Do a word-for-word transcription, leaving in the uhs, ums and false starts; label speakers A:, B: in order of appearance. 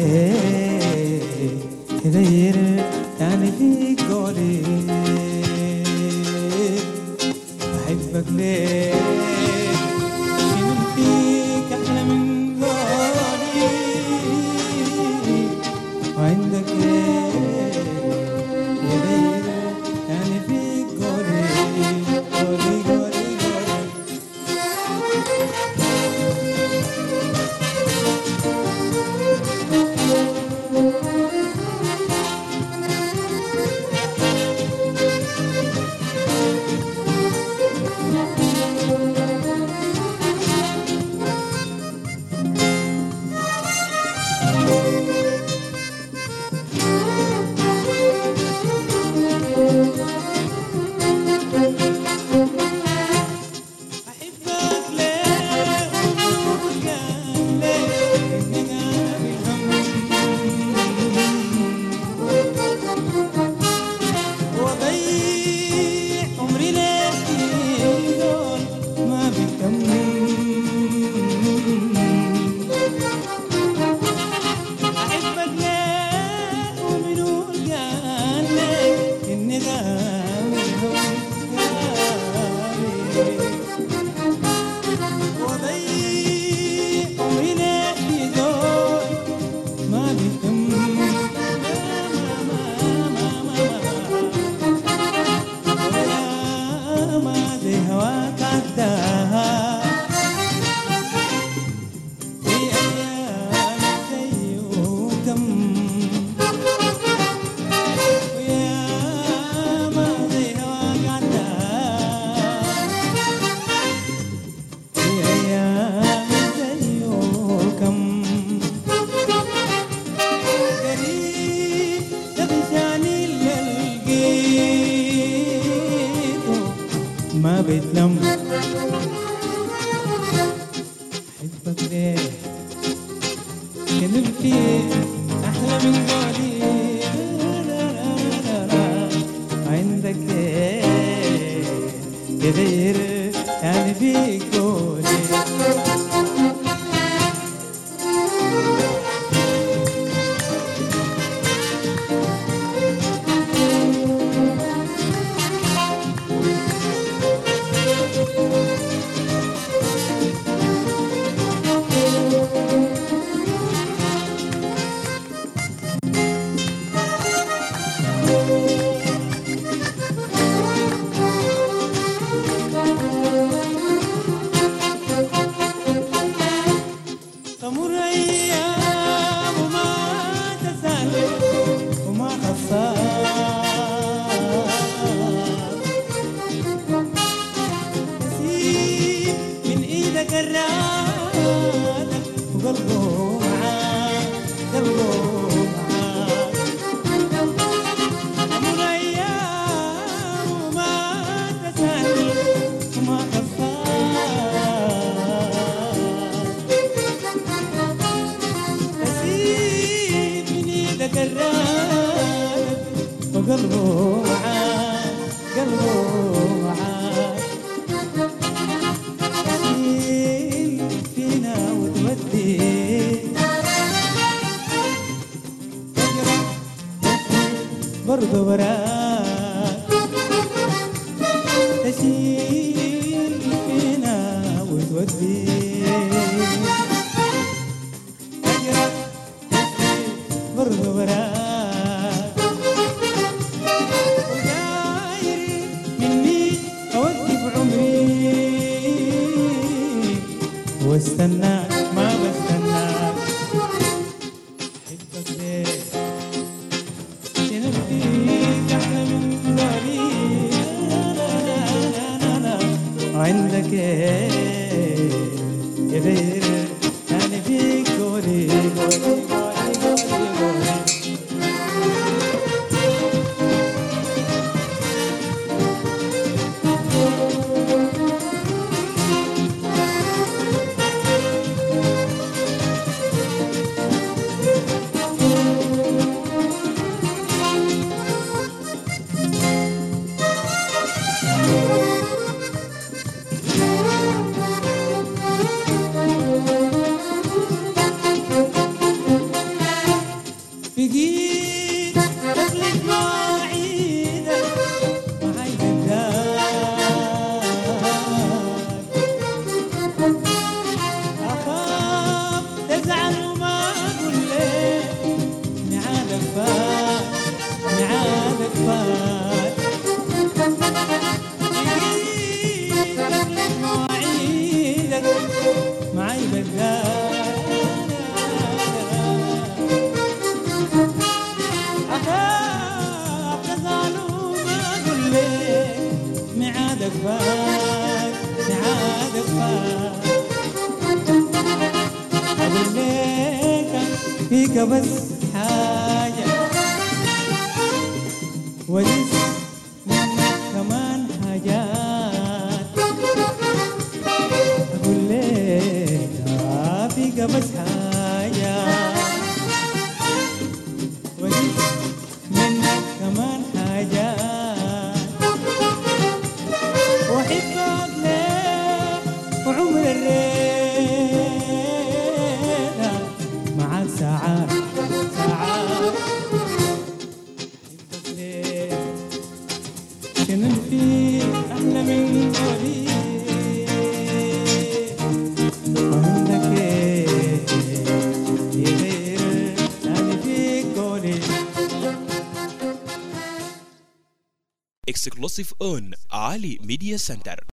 A: تغير يعني في قولي بحبك ليه من فيك أحلى من قولي وعندك ليه يغير يعني في قولي قولي قولي قولي ما بتلم حبك ليه كلم فيه أحلى من قولي لا لا لا لا عندك ليه يغير يعني في قولي تمر أيام وما تزال وما خسار نسيب من إيدك الرادة وقلبه معاك قلبه معاك تمر أيام وما تزال وما خسار قررت وقلبه معاك قلبه معاك تشيل فينا وتودي تقرب برضه وراك تشيل فينا وتودي تقرب برضه وراك وداير مني أوقف عمري واستناك ما بستناك حبك ليه تنفيك أحلى من قولي لا لا لا لا لا عندك ايه يغير يعني في قولي قولي فيك بس حاجة ولسه منك كمان حاجات أقول لك آه فيك بس حاجة ولسه منك كمان حاجات وأحبك ليه وعمر الليلة معاك ساعات ساعات أحبك ليه شنو في أحلى من وليد وعندك إيه يغير تاني فيك قولي
B: Exclusive on Ali Media Center.